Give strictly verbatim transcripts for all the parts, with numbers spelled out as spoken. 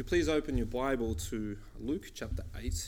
you please open your Bible to Luke chapter eight.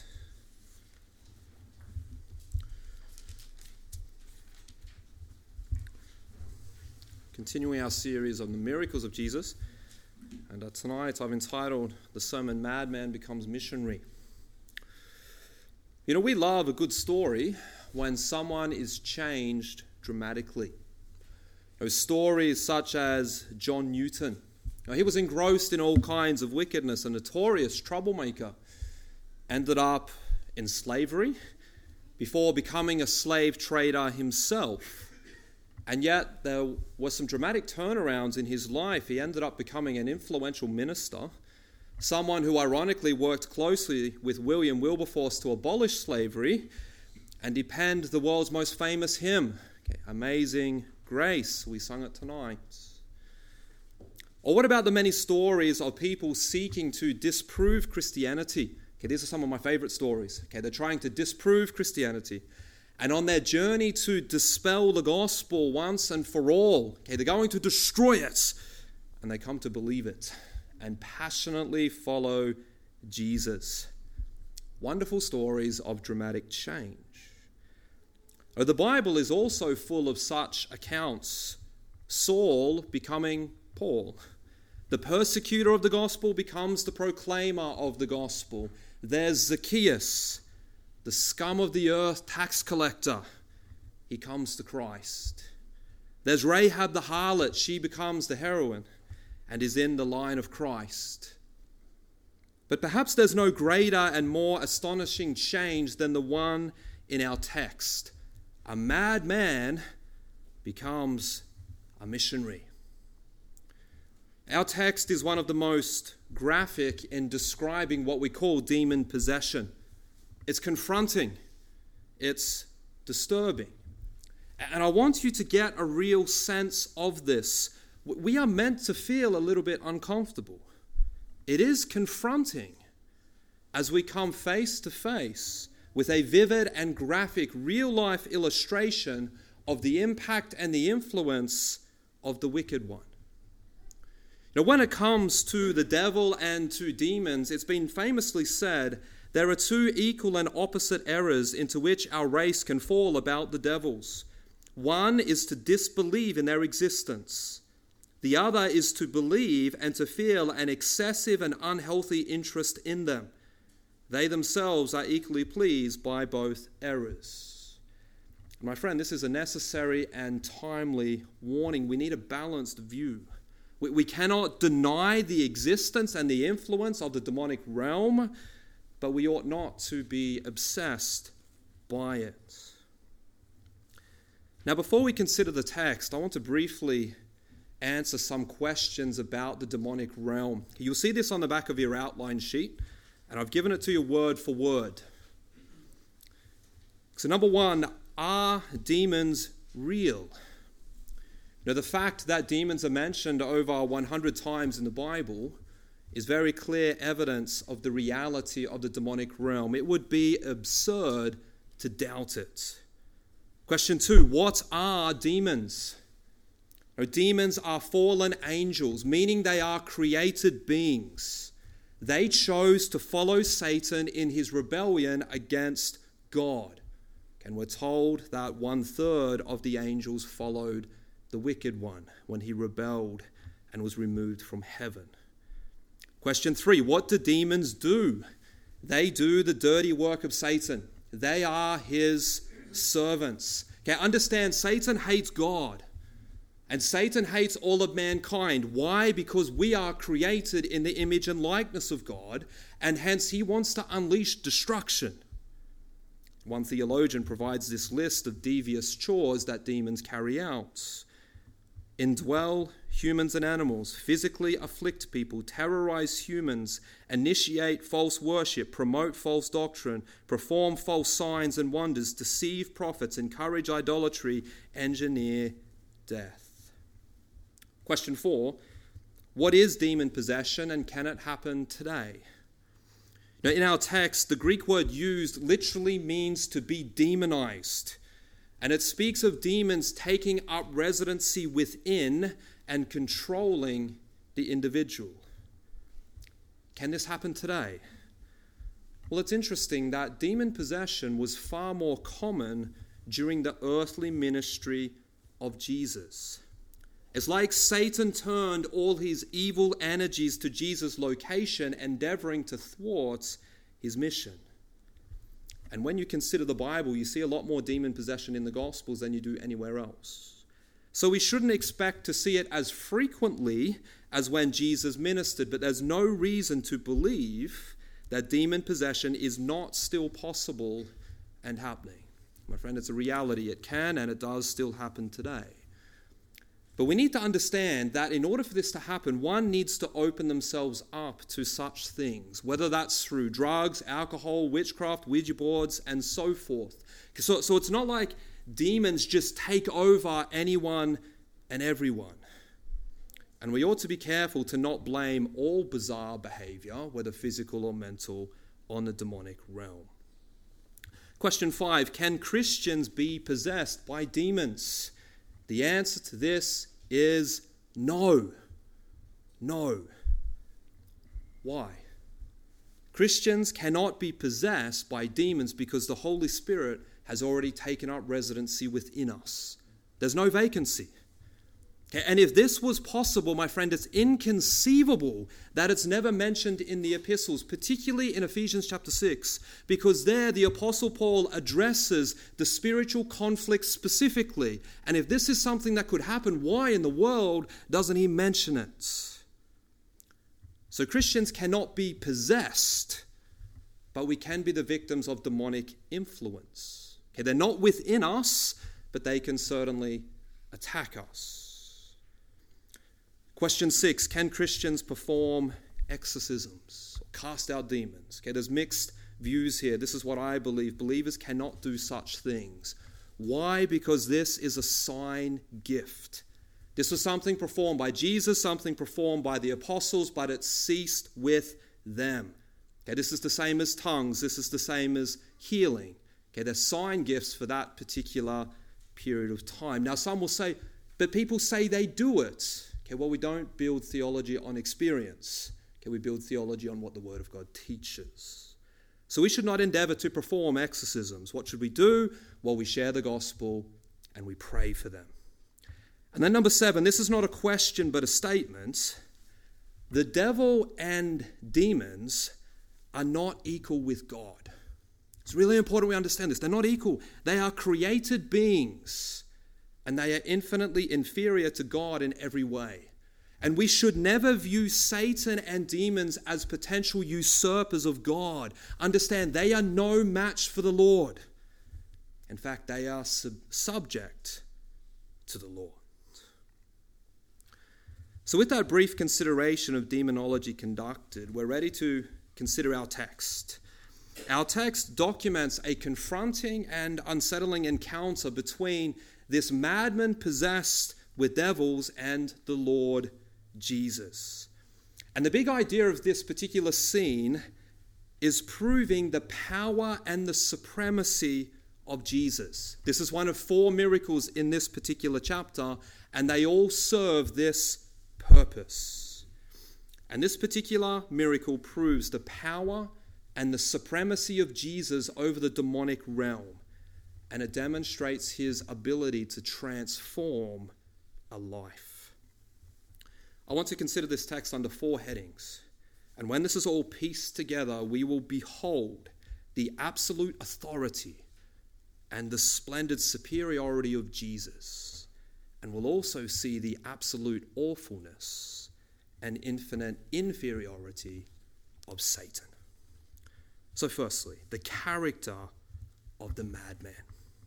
Continuing our series on the miracles of Jesus. And uh, tonight I've entitled the sermon, Madman Becomes Missionary. You know, we love a good story when someone is changed dramatically. You know, stories such as John Newton. Now, he was engrossed in all kinds of wickedness, a notorious troublemaker. Ended up in slavery before becoming a slave trader himself. And yet there were some dramatic turnarounds in his life. He ended up becoming an influential minister, someone who ironically worked closely with William Wilberforce to abolish slavery, and he penned the world's most famous hymn, okay, Amazing Grace. We sung it tonight. Or what about the many stories of people seeking to disprove Christianity? Okay, these are some of my favorite stories. Okay, they're trying to disprove Christianity. And on their journey to dispel the gospel once and for all, okay, they're going to destroy it. And they come to believe it and passionately follow Jesus. Wonderful stories of dramatic change. Oh, the Bible is also full of such accounts. Saul becoming Paul. The persecutor of the gospel becomes the proclaimer of the gospel. There's Zacchaeus, the scum of the earth tax collector. He comes to Christ. There's Rahab the harlot. She becomes the heroine and is in the line of Christ. But perhaps there's no greater and more astonishing change than the one in our text. A madman becomes a missionary. Our text is one of the most graphic in describing what we call demon possession. It's confronting. It's disturbing. And I want you to get a real sense of this. We are meant to feel a little bit uncomfortable. It is confronting as we come face to face with a vivid and graphic real-life illustration of the impact and the influence of the wicked one. Now, when it comes to the devil and to demons, it's been famously said there are two equal and opposite errors into which our race can fall about the devils. One is to disbelieve in their existence. The other is to believe and to feel an excessive and unhealthy interest in them. They themselves are equally pleased by both errors. My friend, this is a necessary and timely warning. We need a balanced view. We, we cannot deny the existence and the influence of the demonic realm, but we ought not to be obsessed by it. Now, before we consider the text, I want to briefly answer some questions about the demonic realm. You'll see this on the back of your outline sheet, and I've given it to you word for word. So number one, are demons real? Now, the fact that demons are mentioned over one hundred times in the Bible is very clear evidence of the reality of the demonic realm. It would be absurd to doubt it. Question two, what are demons? Now, demons are fallen angels, meaning they are created beings. They chose to follow Satan in his rebellion against God. And we're told that one third of the angels followed the wicked one when he rebelled and was removed from heaven. Question three, what do demons do? They do the dirty work of Satan. They are his servants. Okay, understand, Satan hates God. And Satan hates all of mankind. Why? Because we are created in the image and likeness of God, and hence he wants to unleash destruction. One theologian provides this list of devious chores that demons carry out. Indwell humans and animals, physically afflict people, terrorize humans, initiate false worship, promote false doctrine, perform false signs and wonders, deceive prophets, encourage idolatry, engineer death. Question four, what is demon possession and can it happen today? Now, in our text, the Greek word used literally means to be demonized. And it speaks of demons taking up residency within and controlling the individual. Can this happen today? Well, it's interesting that demon possession was far more common during the earthly ministry of Jesus. It's like Satan turned all his evil energies to Jesus' location, endeavoring to thwart his mission. And when you consider the Bible, you see a lot more demon possession in the Gospels than you do anywhere else. So we shouldn't expect to see it as frequently as when Jesus ministered, but there's no reason to believe that demon possession is not still possible and happening. My friend, it's a reality. It can and it does still happen today. But we need to understand that in order for this to happen, one needs to open themselves up to such things, whether that's through drugs, alcohol, witchcraft, Ouija boards, and so forth. So, so it's not like demons just take over anyone and everyone. And we ought to be careful to not blame all bizarre behavior, whether physical or mental, on the demonic realm. Question five, can Christians be possessed by demons? The answer to this is no. No. Why? Christians cannot be possessed by demons because the Holy Spirit has already taken up residency within us. There's no vacancy. Okay, and if this was possible, my friend, it's inconceivable that it's never mentioned in the epistles, particularly in Ephesians chapter six, because there the Apostle Paul addresses the spiritual conflict specifically. And if this is something that could happen, why in the world doesn't he mention it? So Christians cannot be possessed, but we can be the victims of demonic influence. Okay, they're not within us, but they can certainly attack us. Question six, can Christians perform exorcisms or cast out demons? Okay, there's mixed views here. This is what I believe. Believers cannot do such things. Why? Because this is a sign gift. This was something performed by Jesus, something performed by the apostles, but it ceased with them. Okay, this is the same as tongues. This is the same as healing. Okay, they're sign gifts for that particular period of time. Now, some will say, but people say they do it. Okay, well, we don't build theology on experience. Okay, we build theology on what the Word of God teaches. So we should not endeavor to perform exorcisms. What should we do? Well, we share the gospel and we pray for them. And then number seven, this is not a question but a statement. The devil and demons are not equal with God. It's really important we understand this. They're not equal. They are created beings. And they are infinitely inferior to God in every way. And we should never view Satan and demons as potential usurpers of God. Understand, they are no match for the Lord. In fact, they are sub- subject to the Lord. So with that brief consideration of demonology conducted, we're ready to consider our text. Our text documents a confronting and unsettling encounter between this madman possessed with devils and the Lord Jesus. And the big idea of this particular scene is proving the power and the supremacy of Jesus. This is one of four miracles in this particular chapter, and they all serve this purpose. And this particular miracle proves the power and the supremacy of Jesus over the demonic realm. And it demonstrates his ability to transform a life. I want to consider this text under four headings. And when this is all pieced together, we will behold the absolute authority and the splendid superiority of Jesus. And we'll also see the absolute awfulness and infinite inferiority of Satan. So firstly, the character of the madman.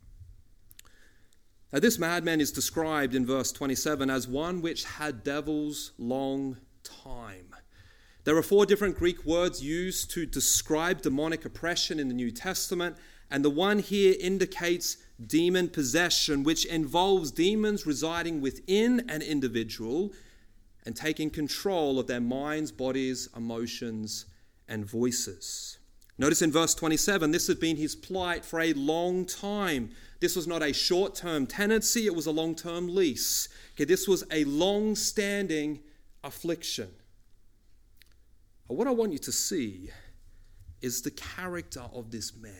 Now, this madman is described in verse twenty-seven as one which had devils long time. There are four different Greek words used to describe demonic oppression in the New Testament, and the one here indicates demon possession, which involves demons residing within an individual and taking control of their minds, bodies, emotions, and voices. Notice in verse twenty-seven, this had been his plight for a long time. This was not a short-term tenancy, it was a long-term lease. Okay, this was a long-standing affliction. what I want you to see is the character of this man.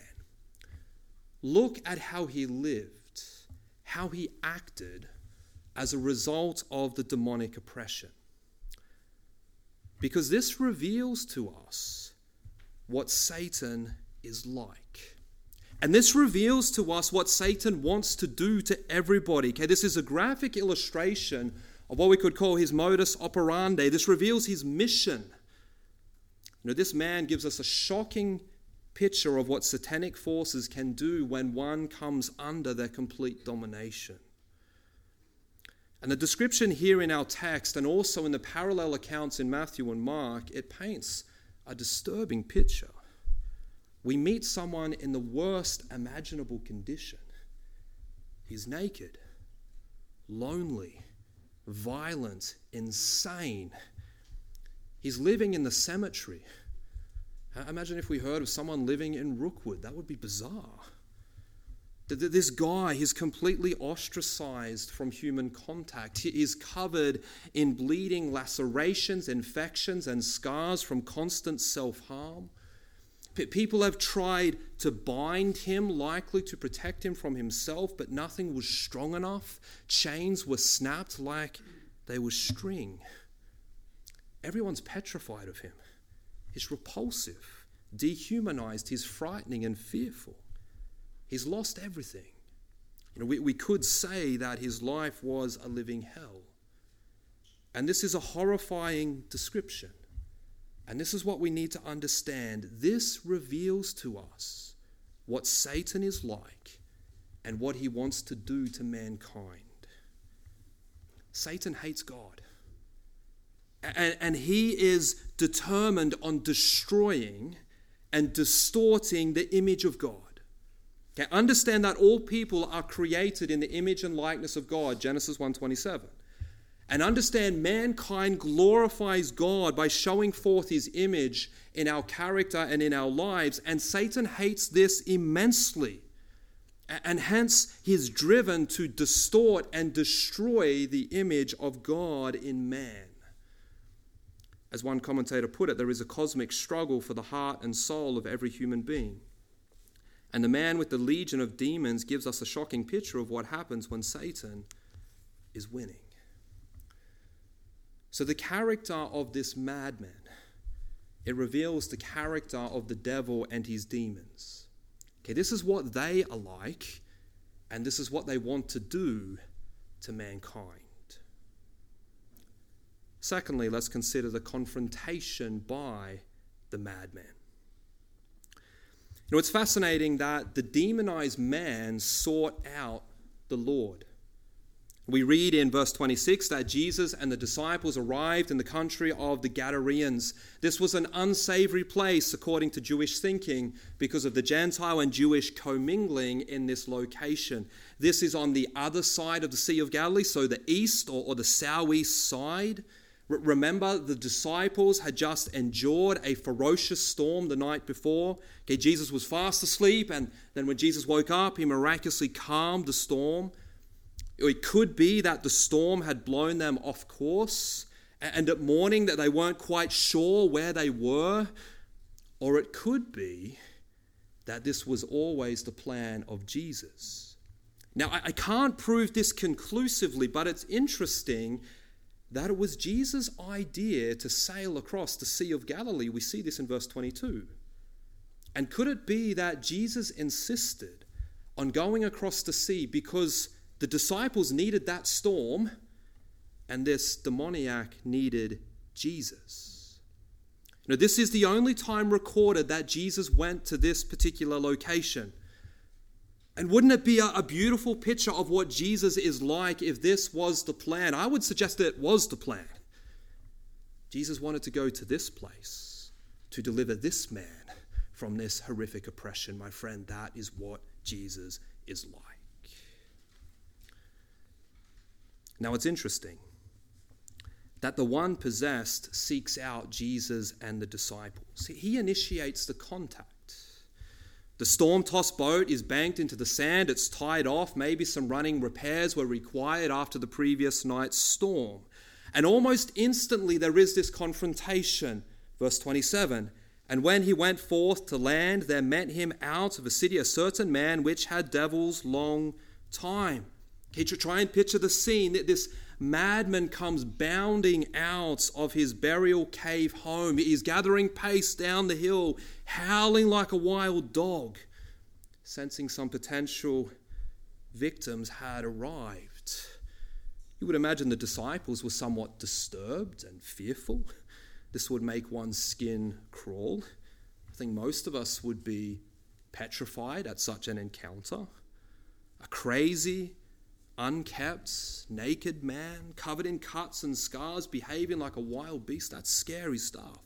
Look at how he lived, how he acted as a result of the demonic oppression. Because this reveals to us what Satan is like. And this reveals to us what Satan wants to do to everybody. Okay, this is a graphic illustration of what we could call his modus operandi. This reveals his mission. You know, this man gives us a shocking picture of what satanic forces can do when one comes under their complete domination. And the description here in our text, and also in the parallel accounts in Matthew and Mark, it paints a disturbing picture. We meet someone in the worst imaginable condition. He's naked, lonely, violent, insane. He's living in the cemetery. Imagine if we heard of someone living in Rookwood. That would be bizarre. This guy, he's completely ostracized from human contact. He is covered in bleeding lacerations, infections, and scars from constant self-harm. People have tried to bind him, likely to protect him from himself, but nothing was strong enough. Chains were snapped like they were string. Everyone's petrified of him. He's repulsive, dehumanized, he's frightening and fearful. He's lost everything. You know, we, we could say that his life was a living hell. And this is a horrifying description. And this is what we need to understand. This reveals to us what Satan is like and what he wants to do to mankind. Satan hates God. And, and he is determined on destroying and distorting the image of God. Okay, understand that all people are created in the image and likeness of God, Genesis one twenty-seven. And understand mankind glorifies God by showing forth his image in our character and in our lives. And Satan hates this immensely. And hence he is driven to distort and destroy the image of God in man. As one commentator put it, there is a cosmic struggle for the heart and soul of every human being. And the man with the legion of demons gives us a shocking picture of what happens when Satan is winning. So the character of this madman, it reveals the character of the devil and his demons. Okay, this is what they are like, and this is what they want to do to mankind. Secondly, let's consider the confrontation by the madman. You know, it's fascinating that the demonized man sought out the Lord. We read in verse twenty-six that Jesus and the disciples arrived in the country of the Gadareans. This was an unsavory place according to Jewish thinking because of the Gentile and Jewish commingling in this location. This is on the other side of the Sea of Galilee, so the east or, or the southeast side. R- remember, the disciples had just endured a ferocious storm the night before. Okay, Jesus was fast asleep, and then when Jesus woke up, he miraculously calmed the storm. It could be that the storm had blown them off course, and at morning that they weren't quite sure where they were. Or it could be that this was always the plan of Jesus. Now, I can't prove this conclusively, but it's interesting that it was Jesus' idea to sail across the Sea of Galilee. We see this in verse twenty-two. And could it be that Jesus insisted on going across the sea because the disciples needed that storm, and this demoniac needed Jesus? Now, this is the only time recorded that Jesus went to this particular location. And wouldn't it be a, a beautiful picture of what Jesus is like if this was the plan? I would suggest that it was the plan. Jesus wanted to go to this place to deliver this man from this horrific oppression. My friend, that is what Jesus is like. Now, it's interesting that the one possessed seeks out Jesus and the disciples. He initiates the contact. The storm-tossed boat is banked into the sand. It's tied off. Maybe some running repairs were required after the previous night's storm. And almost instantly there is this confrontation Verse twenty-seven, and when he went forth to land, there met him out of a city a certain man which had devils long time. Okay, to try and picture the scene, that this madman comes bounding out of his burial cave home. He's gathering pace down the hill, howling like a wild dog, sensing some potential victims had arrived. You would imagine the disciples were somewhat disturbed and fearful. This would make one's skin crawl. I think most of us would be petrified at such an encounter. A crazy, unkept, naked man, covered in cuts and scars, behaving like a wild beast. That's scary stuff.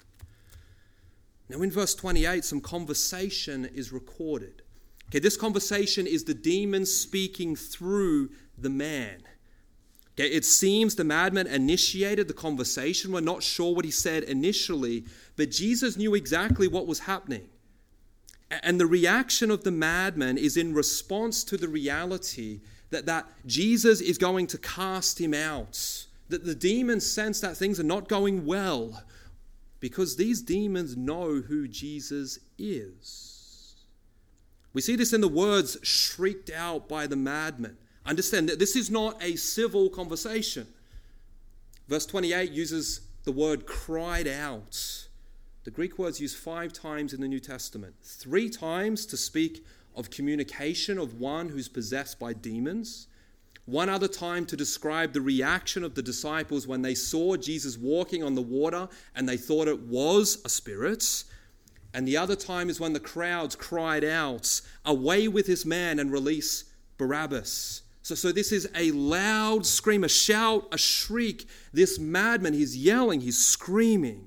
Now in verse twenty-eight, some conversation is recorded. Okay, this conversation is the demon speaking through the man. Okay, it seems the madman initiated the conversation. We're not sure what he said initially, but Jesus knew exactly what was happening. And the reaction of the madman is in response to the reality that, that Jesus is going to cast him out. That the demons sense that things are not going well because these demons know who Jesus is. We see this in the words shrieked out by the madman. Understand that this is not a civil conversation. Verse twenty-eight uses the word cried out. The Greek word's used five times in the New Testament. Three times to speak of communication of one who's possessed by demons. One other time to describe the reaction of the disciples when they saw Jesus walking on the water and they thought it was a spirit. And the other time is when the crowds cried out, "Away with this man and release Barabbas." So, so this is a loud scream, a shout, a shriek. This madman, he's yelling, he's screaming.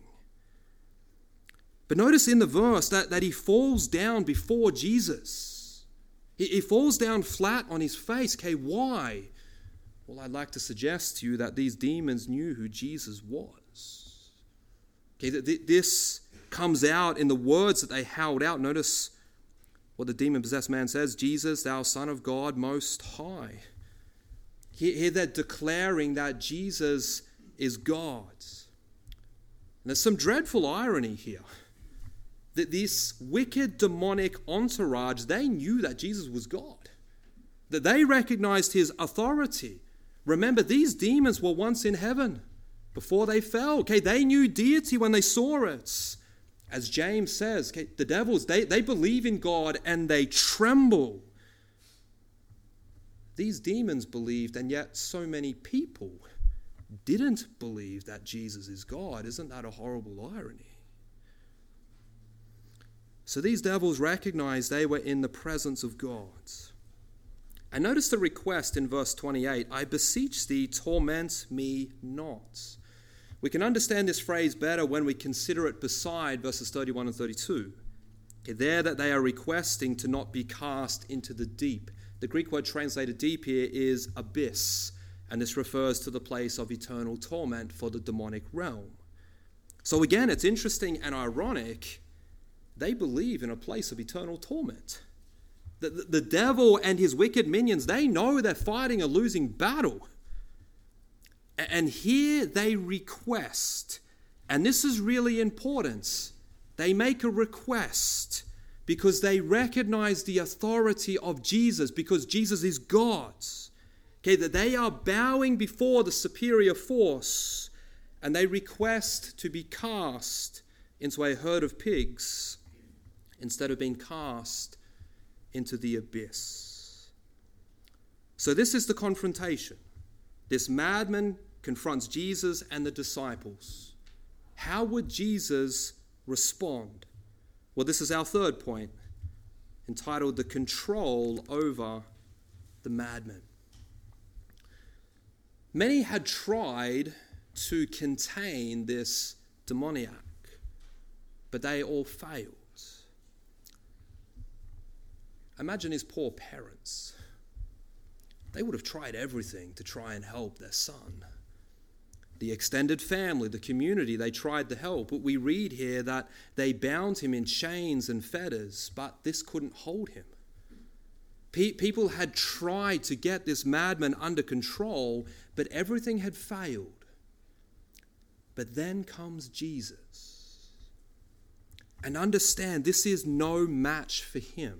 But notice in the verse that, that he falls down before Jesus. He, he falls down flat on his face. Okay, why? Well, I'd like to suggest to you that these demons knew who Jesus was. Okay, th- this comes out in the words that they howled out. Notice what the demon-possessed man says, "Jesus, thou Son of God Most High." Here they're declaring that Jesus is God. And there's some dreadful irony here. That this wicked demonic entourage, they knew that Jesus was God. That they recognized his authority. Remember, these demons were once in heaven before they fell. Okay, they knew deity when they saw it. As James says, okay, the devils, they, they believe in God and they tremble. These demons believed, and yet so many people didn't believe that Jesus is God. Isn't that a horrible irony? So these devils recognized they were in the presence of God. And notice the request in verse twenty-eight, "I beseech thee, torment me not." We can understand this phrase better when we consider it beside verses thirty-one and thirty-two. Okay, there that they are requesting to not be cast into the deep. The Greek word translated deep here is abyss, and this refers to the place of eternal torment for the demonic realm. So again, it's interesting and ironic. They believe in a place of eternal torment. The, the, the devil and his wicked minions, they know they're fighting a losing battle. And here they request, and this is really important, they make a request because they recognize the authority of Jesus, because Jesus is God. Okay, that they are bowing before the superior force, and they request to be cast into a herd of pigs instead of being cast into the abyss. So this is the confrontation. This madman confronts Jesus and the disciples. How would Jesus respond? Well, this is our third point, entitled "The Control Over the Madman." Many had tried to contain this demoniac, but they all failed. Imagine his poor parents. They would have tried everything to try and help their son. The extended family, the community, they tried to help. But we read here that they bound him in chains and fetters, but this couldn't hold him. Pe- people had tried to get this madman under control, but everything had failed. But then comes Jesus. And understand, this is no match for him.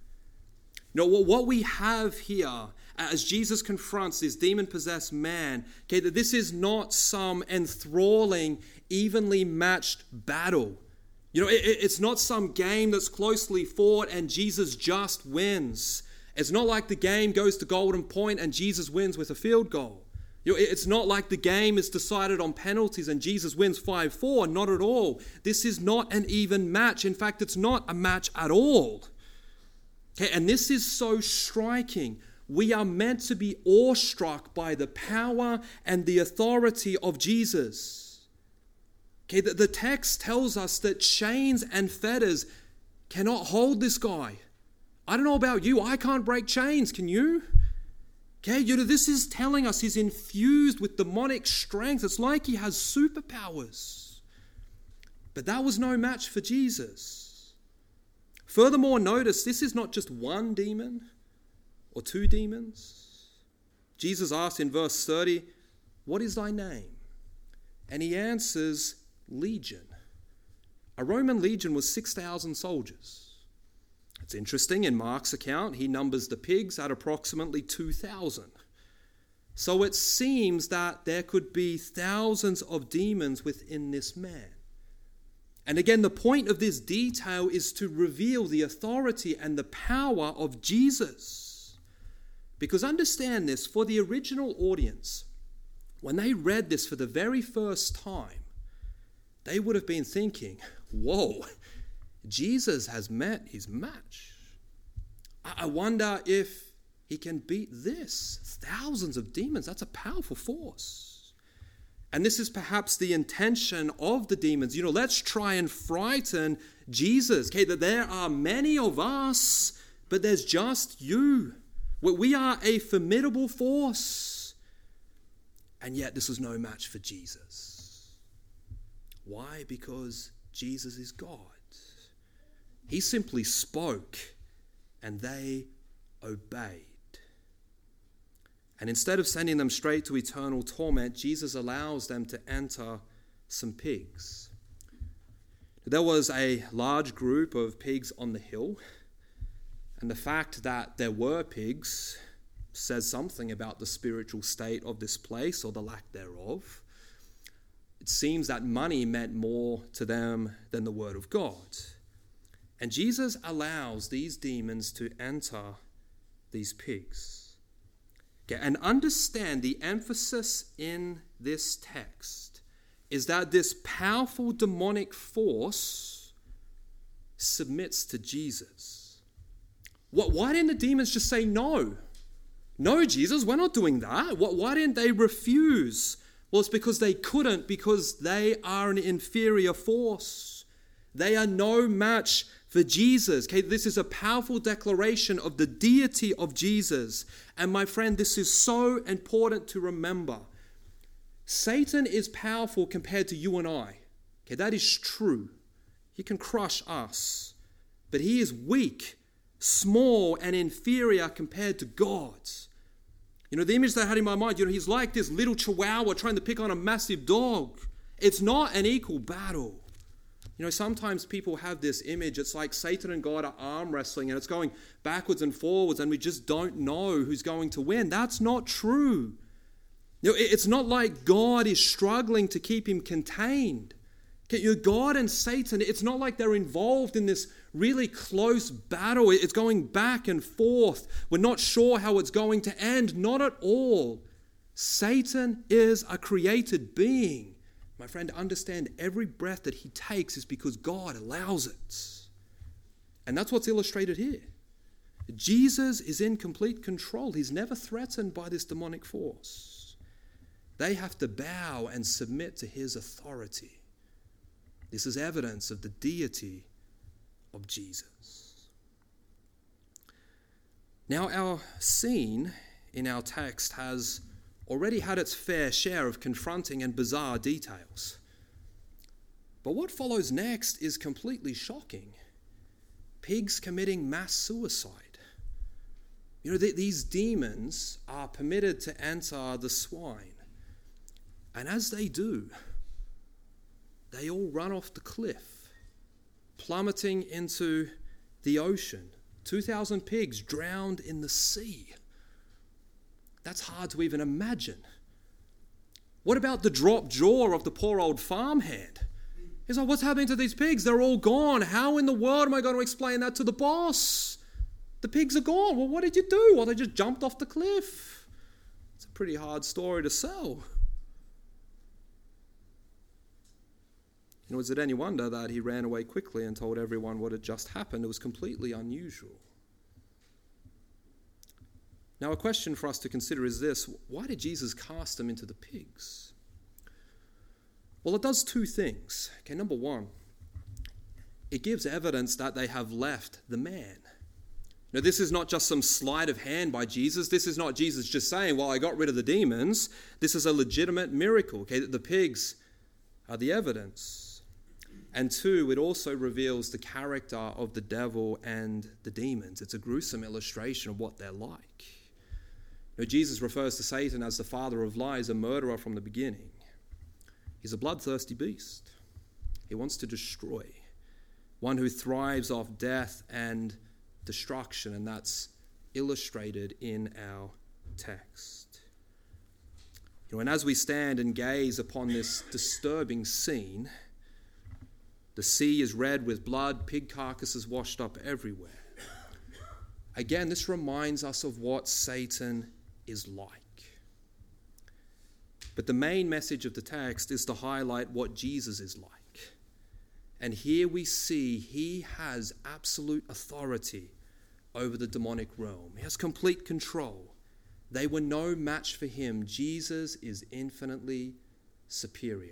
You know, what we have here, as Jesus confronts this demon-possessed man, okay, that this is not some enthralling, evenly matched battle. You know, it, it's not some game that's closely fought and Jesus just wins. It's not like the game goes to golden point and Jesus wins with a field goal. You know, it's not like the game is decided on penalties and Jesus wins five four. Not at all. This is not an even match. In fact, it's not a match at all. Okay, and this is so striking. We are meant to be awestruck by the power and the authority of Jesus. Okay, the, the text tells us that chains and fetters cannot hold this guy. I don't know about you. I can't break chains. Can you? Okay, you know, this is telling us he's infused with demonic strength. It's like he has superpowers. But that was no match for Jesus. Furthermore, notice this is not just one demon or two demons. Jesus asked in verse thirty, "What is thy name?" And he answers, "Legion." A Roman legion was six thousand soldiers. It's interesting, in Mark's account, he numbers the pigs at approximately two thousand. So it seems that there could be thousands of demons within this man. And again, the point of this detail is to reveal the authority and the power of Jesus. Because understand this, for the original audience, when they read this for the very first time, they would have been thinking, whoa, Jesus has met his match. I wonder if he can beat this. Thousands of demons, that's a powerful force. And this is perhaps the intention of the demons. You know, let's try and frighten Jesus. Okay, that there are many of us, but there's just you. We are a formidable force. And yet this is no match for Jesus. Why? Because Jesus is God. He simply spoke and they obeyed. And instead of sending them straight to eternal torment, Jesus allows them to enter some pigs. There was a large group of pigs on the hill, and the fact that there were pigs says something about the spiritual state of this place or the lack thereof. It seems that money meant more to them than the word of God. And Jesus allows these demons to enter these pigs. Okay, and understand the emphasis in this text is that this powerful demonic force submits to Jesus. What, why didn't the demons just say no? No, Jesus, we're not doing that. What, why didn't they refuse? Well, it's because they couldn't, because they are an inferior force. They are no match for Jesus. Okay, this is a powerful declaration of the deity of Jesus. And my friend, this is so important to remember. Satan is powerful compared to you and I. Okay, that is true. He can crush us. But he is weak, small, and inferior compared to God. You know, the image that I had in my mind, you know, he's like this little chihuahua trying to pick on a massive dog. It's not an equal battle. You know, sometimes people have this image. It's like Satan and God are arm wrestling and it's going backwards and forwards and we just don't know who's going to win. That's not true. You know, it's not like God is struggling to keep him contained. Okay, you know, God and Satan, it's not like they're involved in this really close battle. It's going back and forth. We're not sure how it's going to end. Not at all. Satan is a created being. My friend, understand every breath that he takes is because God allows it. And that's what's illustrated here. Jesus is in complete control. He's never threatened by this demonic force. They have to bow and submit to his authority. This is evidence of the deity of Jesus. Now, our scene in our text has already had its fair share of confronting and bizarre details. But what follows next is completely shocking. Pigs committing mass suicide. You know, th- these demons are permitted to enter the swine. And as they do, they all run off the cliff. plummeting into the ocean. two thousand pigs drowned in the sea. That's hard to even imagine. What about the dropped jaw of the poor old farmhand? He's like, what's happening to these pigs? They're all gone. How in the world am I going to explain that to the boss? The pigs are gone. Well, what did you do? Well, they just jumped off the cliff. It's a pretty hard story to sell. You know, is it any wonder that he ran away quickly and told everyone what had just happened? It was completely unusual. Now, a question for us to consider is this: why did Jesus cast them into the pigs? Well, it does two things. Okay, number one, it gives evidence that they have left the man. Now, this is not just some sleight of hand by Jesus. This is not Jesus just saying, well, I got rid of the demons. This is a legitimate miracle, okay, that the pigs are the evidence. And two, it also reveals the character of the devil and the demons. It's a gruesome illustration of what they're like. Now, Jesus refers to Satan as the father of lies, a murderer from the beginning. He's a bloodthirsty beast. He wants to destroy, one who thrives off death and destruction, and that's illustrated in our text. You know, and as we stand and gaze upon this disturbing scene, the sea is red with blood, pig carcasses washed up everywhere. Again, this reminds us of what Satan is like. But the main message of the text is to highlight what Jesus is like. And here we see he has absolute authority over the demonic realm. He has complete control. They were no match for him. Jesus is infinitely superior.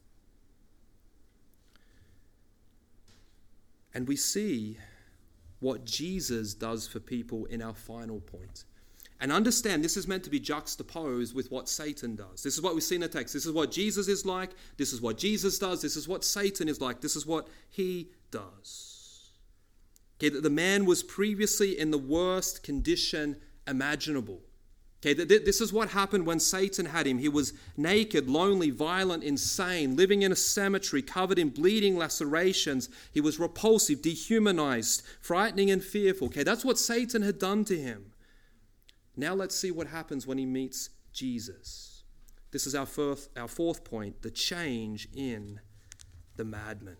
And we see what Jesus does for people in our final point. And understand, this is meant to be juxtaposed with what Satan does. This is what we see in the text. This is what Jesus is like. This is what Jesus does. This is what Satan is like. This is what he does. Okay, that the man was previously in the worst condition imaginable. Okay, this is what happened when Satan had him. He was naked, lonely, violent, insane, living in a cemetery, covered in bleeding lacerations. He was repulsive, dehumanized, frightening and fearful. Okay, that's what Satan had done to him. Now let's see what happens when he meets Jesus. This is our fourth, our fourth point, the change in the madman.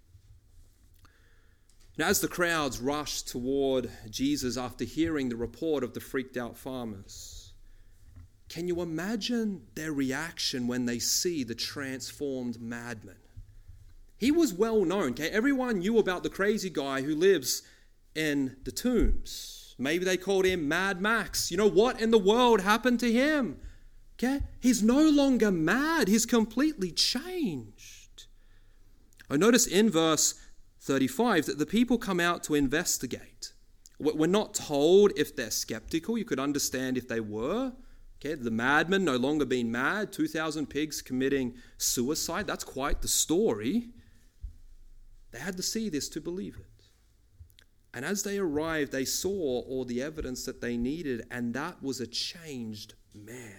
Now, as the crowds rushed toward Jesus after hearing the report of the freaked out farmers, can you imagine their reaction when they see the transformed madman? He was well known, okay? Everyone knew about the crazy guy who lives in the tombs. Maybe they called him Mad Max. You know, what in the world happened to him? Okay? He's no longer mad. He's completely changed. I notice in verse thirty-five that the people come out to investigate. We're not told if they're skeptical. You could understand if they were. Okay, the madman no longer being mad, two thousand pigs committing suicide. That's quite the story. They had to see this to believe it. And as they arrived, they saw all the evidence that they needed, and that was a changed man.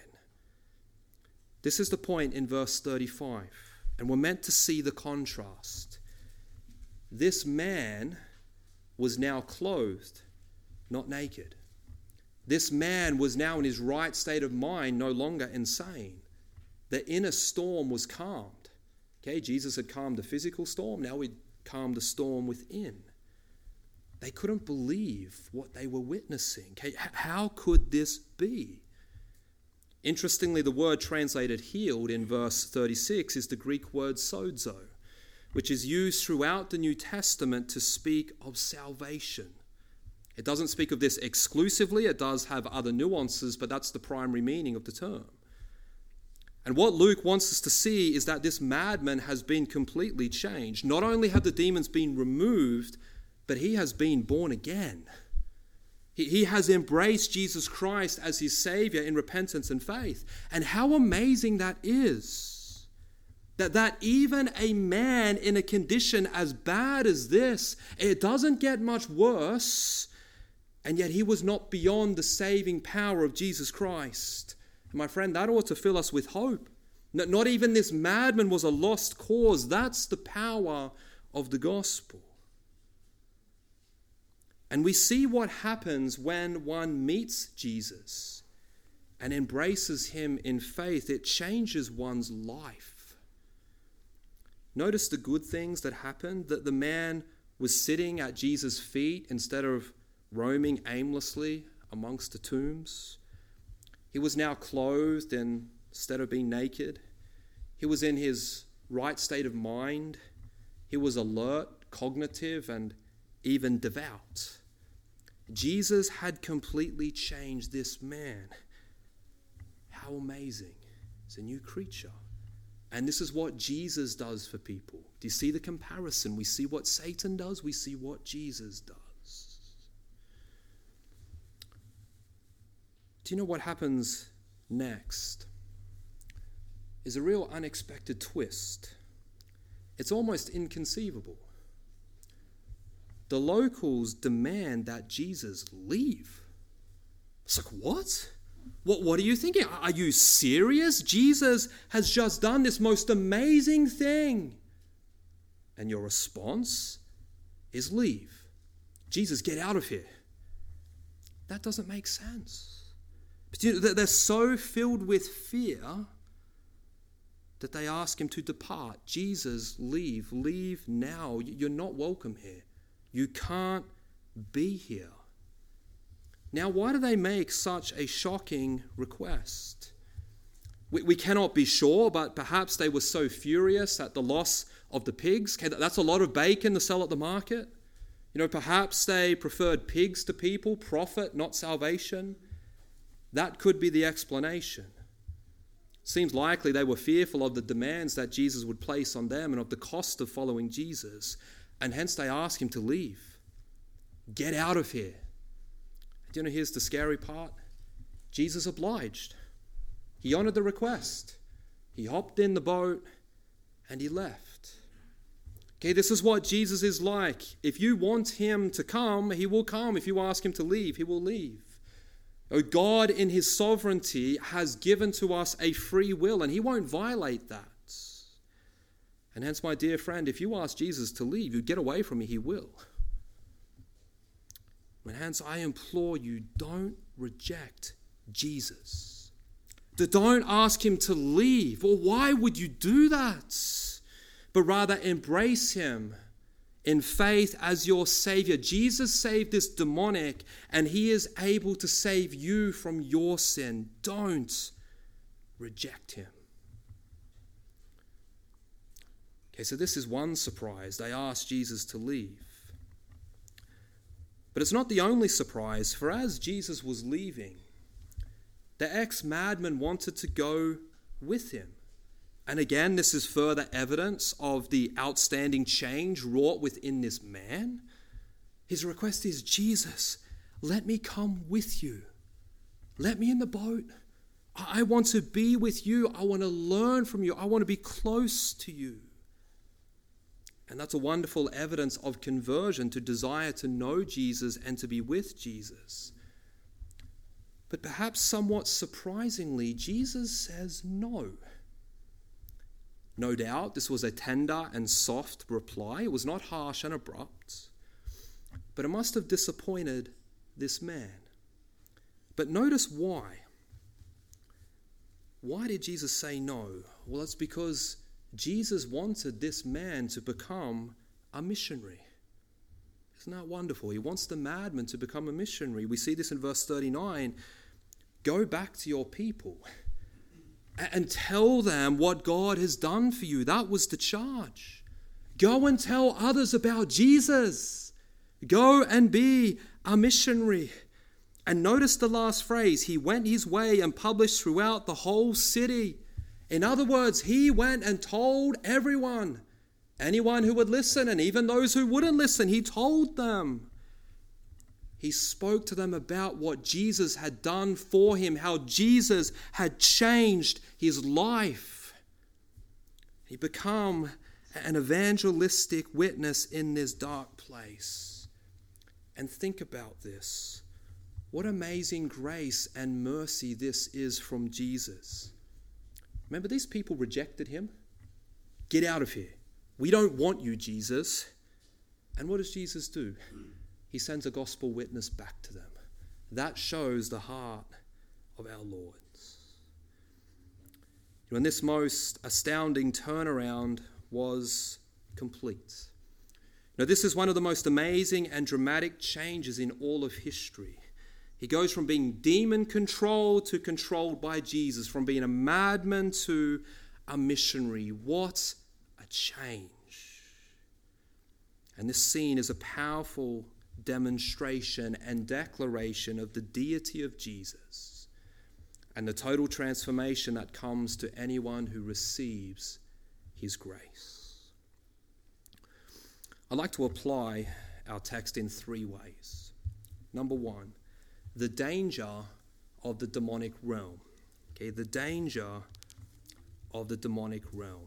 This is the point in verse thirty-five, and we're meant to see the contrast. This man was now clothed, not naked. This man was now in his right state of mind, no longer insane. The inner storm was calmed. Okay, Jesus had calmed the physical storm, now he'd calmed the storm within. They couldn't believe what they were witnessing. Okay, how could this be? Interestingly, the word translated healed in verse thirty-six is the Greek word sozo, which is used throughout the New Testament to speak of salvation. It doesn't speak of this exclusively. It does have other nuances, but that's the primary meaning of the term. And what Luke wants us to see is that this madman has been completely changed. Not only have the demons been removed, but he has been born again. He, he has embraced Jesus Christ as his Savior in repentance and faith. And how amazing that is. That, that even a man in a condition as bad as this, it doesn't get much worse, and yet he was not beyond the saving power of Jesus Christ. And my friend, that ought to fill us with hope. Not even this madman was a lost cause. That's the power of the gospel. And we see what happens when one meets Jesus and embraces him in faith. It changes one's life. Notice the good things that happened, that the man was sitting at Jesus' feet instead of roaming aimlessly amongst the tombs. He was now clothed instead of being naked. He was in his right state of mind. He was alert, cognitive, and even devout. Jesus had completely changed this man. How amazing. He's a new creature. And this is what Jesus does for people. Do you see the comparison? We see what Satan does, we see what Jesus does. Do you know what happens next? Is a real unexpected twist. It's almost inconceivable. The locals demand that Jesus leave. It's like, what? What, what are you thinking? Are you serious? Jesus has just done this most amazing thing. And your response is leave. Jesus, get out of here. That doesn't make sense. But you know, they're so filled with fear that they ask him to depart. Jesus, leave. Leave now. You're not welcome here. You can't be here. Now, why do they make such a shocking request? We, we cannot be sure, but perhaps they were so furious at the loss of the pigs. Okay, that's a lot of bacon to sell at the market. You know, perhaps they preferred pigs to people, profit, not salvation. That could be the explanation. Seems likely they were fearful of the demands that Jesus would place on them and of the cost of following Jesus, and hence they ask him to leave. Get out of here. Do you know, here's the scary part. Jesus obliged. He honored the request. He hopped in the boat and he left. Okay, this is what Jesus is like. If you want him to come, he will come. If you ask him to leave, he will leave. Oh, God in his sovereignty has given to us a free will, and he won't violate that. And hence, my dear friend, if you ask Jesus to leave, you get away from me, he will. And hence, I implore you, don't reject Jesus. Don't ask him to leave. Well, why would you do that? But rather embrace him in faith as your Savior. Jesus saved this demonic, and he is able to save you from your sin. Don't reject him. Okay, so this is one surprise. They asked Jesus to leave. But it's not the only surprise, for as Jesus was leaving, the ex-madman wanted to go with him. And again, this is further evidence of the outstanding change wrought within this man. His request is, Jesus, let me come with you. Let me in the boat. I want to be with you. I want to learn from you. I want to be close to you. And that's a wonderful evidence of conversion, to desire to know Jesus and to be with Jesus. But perhaps somewhat surprisingly, Jesus says no. No doubt this was a tender and soft reply. It was not harsh and abrupt. But it must have disappointed this man. But notice why. Why did Jesus say no? Well, it's because Jesus wanted this man to become a missionary. Isn't that wonderful? He wants the madman to become a missionary. We see this in verse thirty-nine. Go back to your people and tell them what God has done for you. That was the charge. Go and tell others about Jesus. Go and be a missionary. And notice the last phrase. He went his way and published throughout the whole city. In other words, he went and told everyone, anyone who would listen, and even those who wouldn't listen, he told them. He spoke to them about what Jesus had done for him, how Jesus had changed his life. He became an evangelistic witness in this dark place. And think about this. What amazing grace and mercy this is from Jesus. Remember, these people rejected him. Get out of here. We don't want you, Jesus. And what does Jesus do? he sends a gospel witness back to them. That shows the heart of our Lord. When this most astounding turnaround was complete. Now, this is one of the most amazing and dramatic changes in all of history. He goes from being demon-controlled to controlled by Jesus, from being a madman to a missionary. What a change. And this scene is a powerful demonstration and declaration of the deity of Jesus and the total transformation that comes to anyone who receives his grace. I'd like to apply our text in three ways. Number one, the danger of the demonic realm. Okay, the danger of the demonic realm.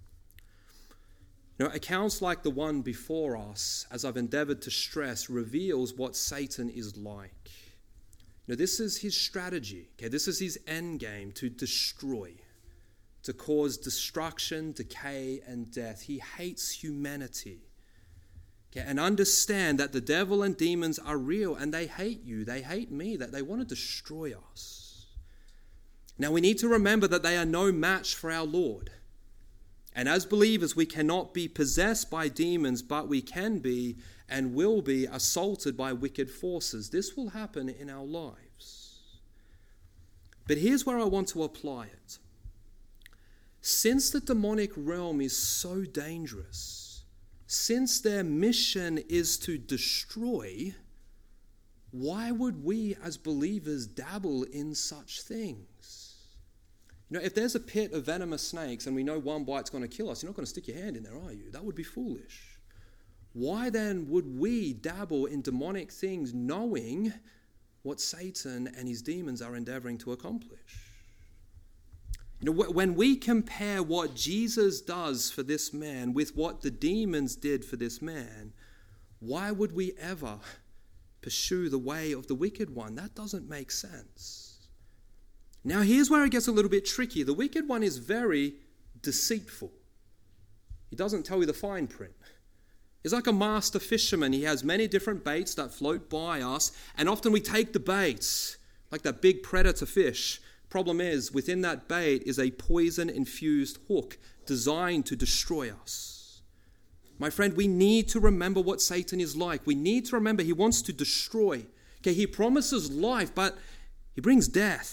Now, accounts like the one before us, as I've endeavored to stress, reveals what Satan is like. Now, this is his strategy. Okay, this is his end game, to destroy, to cause destruction, decay, and death. He hates humanity. Okay, and understand that the devil and demons are real, and they hate you. They hate me. That they want to destroy us. Now, we need to remember that they are no match for our Lord. And as believers, we cannot be possessed by demons, but we can be and will be assaulted by wicked forces. This will happen in our lives. But here's where I want to apply it. Since the demonic realm is so dangerous, since their mission is to destroy, why would we as believers dabble in such things? You know, if there's a pit of venomous snakes and we know one bite's going to kill us, you're not going to stick your hand in there, are you? That would be foolish. Why then would we dabble in demonic things knowing what Satan and his demons are endeavoring to accomplish? You know, when we compare what Jesus does for this man with what the demons did for this man, why would we ever pursue the way of the wicked one? That doesn't make sense. Now, here's where it gets a little bit tricky. The wicked one is very deceitful. He doesn't tell you the fine print. He's like a master fisherman. He has many different baits that float by us, and often we take the baits, like that big predator fish. Problem is, within that bait is a poison-infused hook designed to destroy us. My friend, we need to remember what Satan is like. We need to remember he wants to destroy. Okay, he promises life, but he brings death.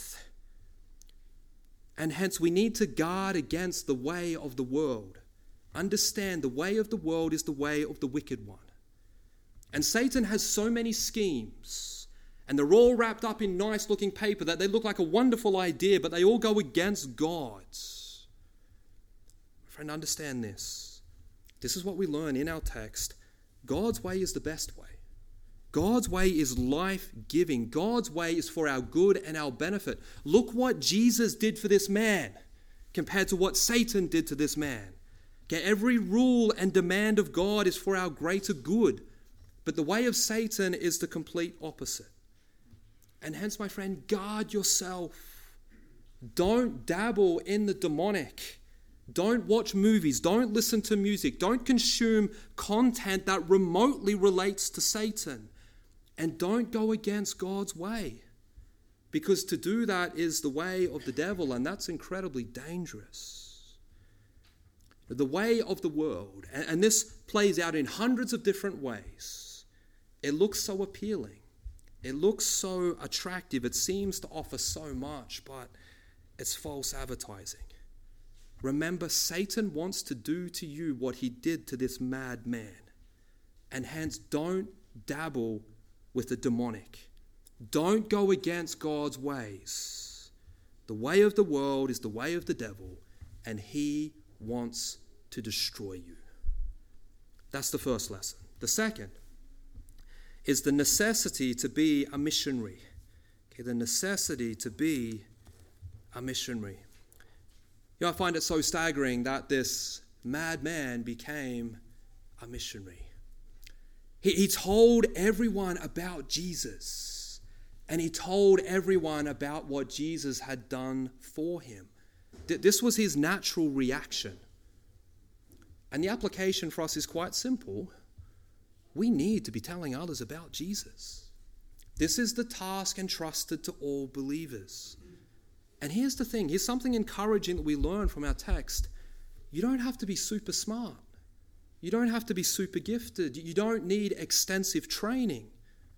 And hence we need to guard against the way of the world. Understand the way of the world is the way of the wicked one. And Satan has so many schemes, and they're all wrapped up in nice looking paper that they look like a wonderful idea, but they all go against God's. Friend, understand this. This is what we learn in our text. God's way is the best way. God's way is life-giving. God's way is for our good and our benefit. Look what Jesus did for this man compared to what Satan did to this man. Okay, every rule and demand of God is for our greater good, but the way of Satan is the complete opposite. And hence, my friend, guard yourself. Don't dabble in the demonic. Don't watch movies. Don't listen to music. Don't consume content that remotely relates to Satan. And don't go against God's way, because to do that is the way of the devil, and that's incredibly dangerous. The way of the world, and this plays out in hundreds of different ways. It looks so appealing. It looks so attractive. It seems to offer so much, but it's false advertising. Remember, Satan wants to do to you what he did to this mad man. And hence, don't dabble with the demonic. Don't go against God's ways. The way of the world is the way of the devil, and he wants to destroy you. That's the first lesson. The second is the necessity to be a missionary. Okay, the necessity to be a missionary. You know, I find it so staggering that this madman became a missionary. He, he told everyone about Jesus, and he told everyone about what Jesus had done for him. This was his natural reaction. And the application for us is quite simple. we need to be telling others about Jesus. This is the task entrusted to all believers. And here's the thing, here's something encouraging that we learn from our text. You don't have to be super smart. You don't have to be super gifted. You don't need extensive training.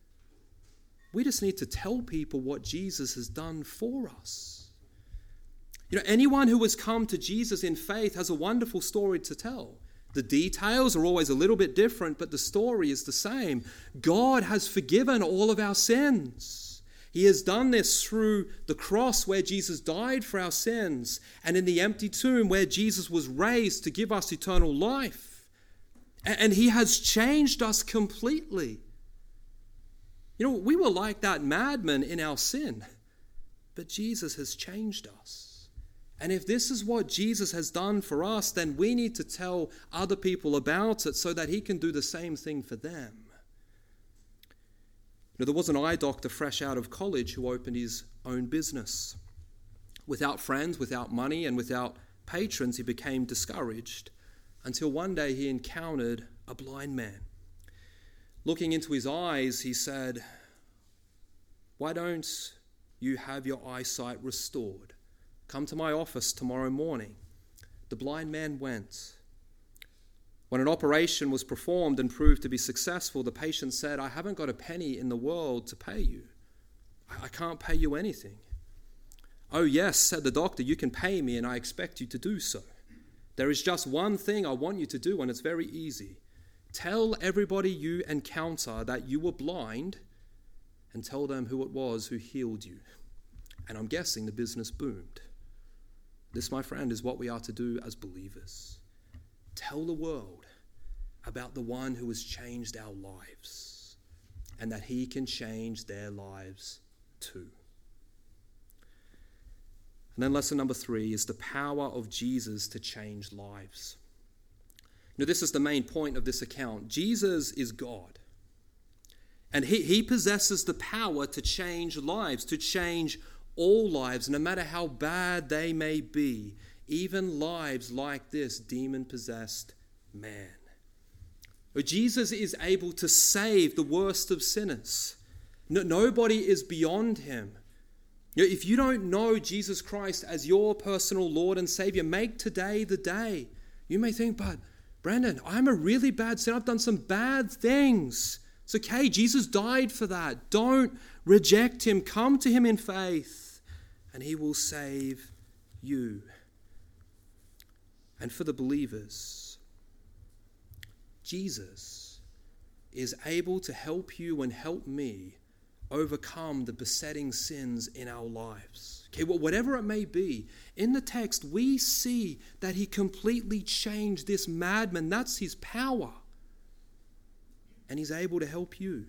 We just need to tell people what Jesus has done for us. You know, anyone who has come to Jesus in faith has a wonderful story to tell. The details are always a little bit different, but the story is the same. God has forgiven all of our sins. He has done this through the cross where Jesus died for our sins, and in the empty tomb where Jesus was raised to give us eternal life. And he has changed us completely. You know, we were like that madman in our sin, but Jesus has changed us. And if this is what Jesus has done for us, then we need to tell other people about it so that he can do the same thing for them. You know, there was an eye doctor fresh out of college who opened his own business. Without friends, without money, and without patrons, he became discouraged until one day he encountered a blind man. Looking into his eyes, he said, "Why don't you have your eyesight restored? Come to my office tomorrow morning." The blind man went. When an operation was performed and proved to be successful, the patient said, "I haven't got a penny in the world to pay you. I can't pay you anything." "Oh yes," said the doctor, "you can pay me and I expect you to do so. There is just one thing I want you to do and it's very easy. Tell everybody you encounter that you were blind and tell them who it was who healed you." And I'm guessing the business boomed. This, my friend, is what we are to do as believers. Tell the world about the one who has changed our lives and that he can change their lives too. And then lesson number three is the power of Jesus to change lives. Now, this is the main point of this account. Jesus is God. And he, he possesses the power to change lives, to change all lives, no matter how bad they may be, even lives like this demon-possessed man. Jesus is able to save the worst of sinners. No, nobody is beyond him. You know, if you don't know Jesus Christ as your personal Lord and Savior, make today the day. You may think, "But Brandon, I'm a really bad sinner. I've done some bad things." It's okay. Jesus died for that. Don't reject him. Come to him in faith and he will save you. And for the believers, Jesus is able to help you and help me overcome the besetting sins in our lives. Okay, well, whatever it may be, in the text we see that he completely changed this madman. That's his power. And he's able to help you.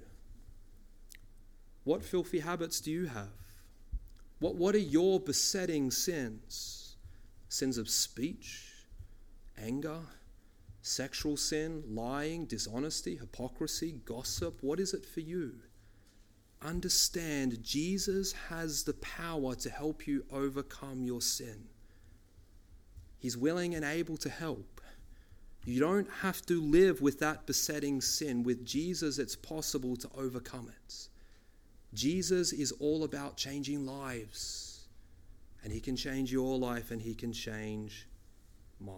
What filthy habits do you have? What, what are your besetting sins? Sins of speech, anger, sexual sin, lying, dishonesty, hypocrisy, gossip. What is it for you? Understand, Jesus has the power to help you overcome your sin. He's willing and able to help. You don't have to live with that besetting sin. With Jesus, it's possible to overcome it. Jesus is all about changing lives. And he can change your life and he can change mine.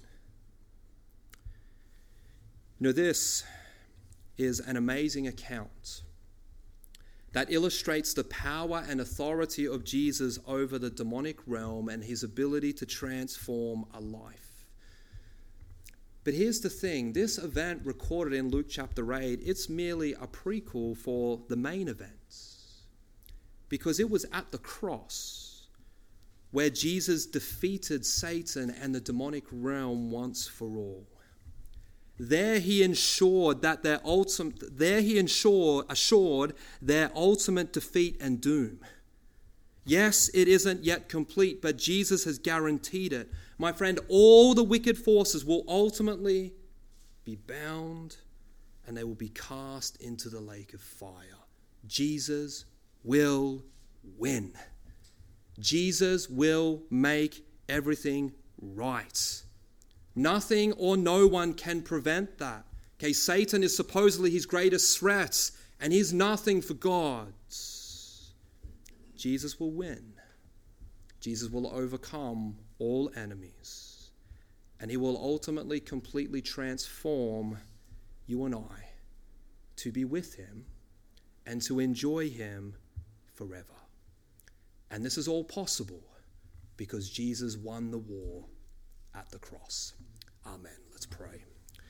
You know, this is an amazing account that illustrates the power and authority of Jesus over the demonic realm and his ability to transform a life. But here's the thing, this event recorded in Luke chapter eight, it's merely a prequel for the main events. Because it was at the cross where Jesus defeated Satan and the demonic realm once for all. There he ensured that their ultimate, there he ensured, assured their ultimate defeat and doom. Yes, it isn't yet complete, but Jesus has guaranteed it. My friend, all the wicked forces will ultimately be bound and they will be cast into the lake of fire. Jesus will win. Jesus will make everything right. Nothing or no one can prevent that. Okay, Satan is supposedly his greatest threat, and he's nothing for God. Jesus will win. Jesus will overcome all enemies, and he will ultimately completely transform you and I to be with him and to enjoy him forever. And this is all possible because Jesus won the war at the cross. Amen. Let's pray.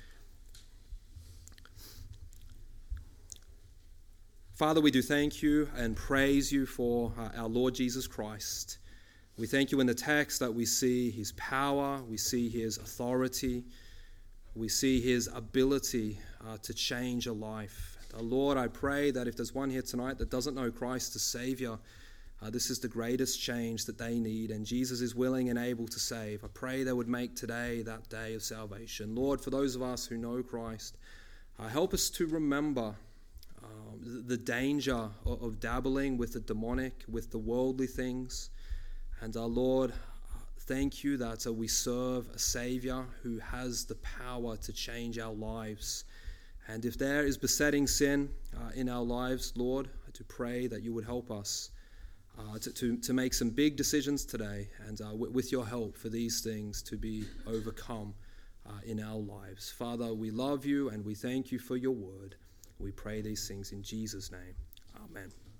Father, we do thank you and praise you for uh, our Lord Jesus Christ. We thank you in the text that we see his power, we see his authority, we see his ability uh, to change a life. Uh, Lord, I pray that if there's one here tonight that doesn't know Christ as Savior, uh, this is the greatest change that they need, and Jesus is willing and able to save. I pray they would make today that day of salvation. Lord, for those of us who know Christ, uh, help us to remember Um, the danger of, of dabbling with the demonic, with the worldly things. And our Lord, thank you that uh, we serve a Savior who has the power to change our lives. And if there is besetting sin uh, in our lives, Lord, I do pray that you would help us uh, to, to, to make some big decisions today, and uh, w- with your help for these things to be overcome uh, in our lives. Father, we love you and we thank you for your word. We pray these things in Jesus' name. Amen.